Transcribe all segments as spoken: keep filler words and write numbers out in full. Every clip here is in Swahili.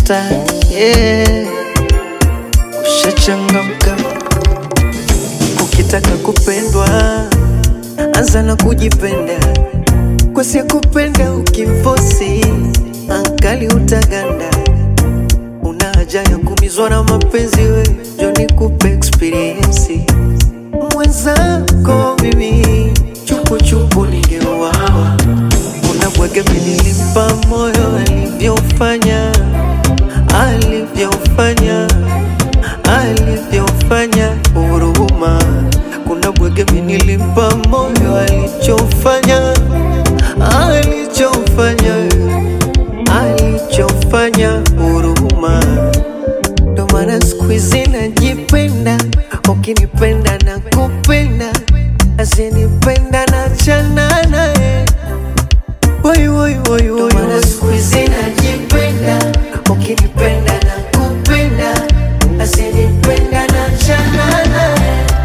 umeshadata, yeah. Ushachangamka, ukitaka kupendwa anza na kujipenda, kwa si kupenda ukimfosi angali utaganda. Una haja ya kumizwa na mapenzi, we njo nikupe experience. Mwenzako mimi chupu chupu ningeuawa, unabwege nilimpa moyo alivyofanya, alivyofanya, alivyofanya huruma. Kuna bwege nilimpa moyo alichofanya, alichofanya, alichofanya huruma. Ndo maana siku hizi najipenda, ukinipenda na kupenda, asinipenda na chana nae. Woi woi woi woi, ndo maana siku hizi najipenda, ukinipenda na kupenda, asinipenda na chana nae.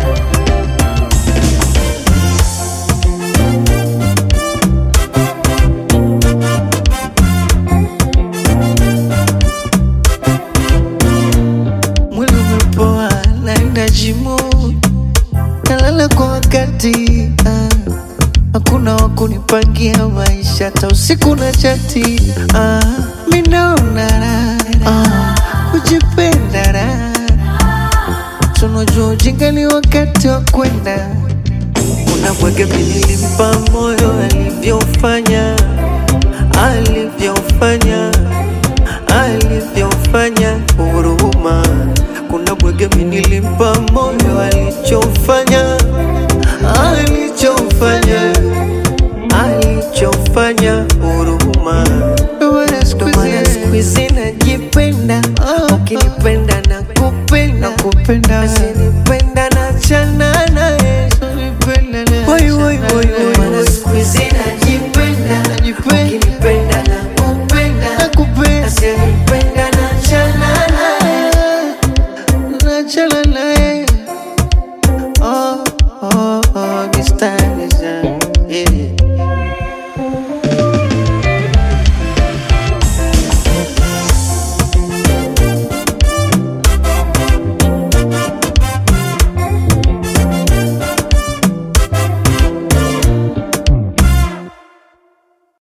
Mwili umepoa naenda jimu, nalala kwa wakati, ah. Hakuna wakunipangia maisha, hata usiku na chati, ah. Minaona raha, ah. Kujipenda raha, tunajua ujinga ni wakati wa kwenda. Unabwege nilimpa moyo alivyofanya, alivyofanya, alivyofanya huruma. Kuna bwege nilimpa moyo alichofanya, alichofanya, alichofanya huruma. Ndo maana siku hizi najipenda, ukinipenda na kupenda, kupenda, asinipenda na chana nae. Woi woi woi woi, maana siku hizi najipenda, ukinipenda na kupenda, nakupenda, asinipenda na chana nae, na chana nae.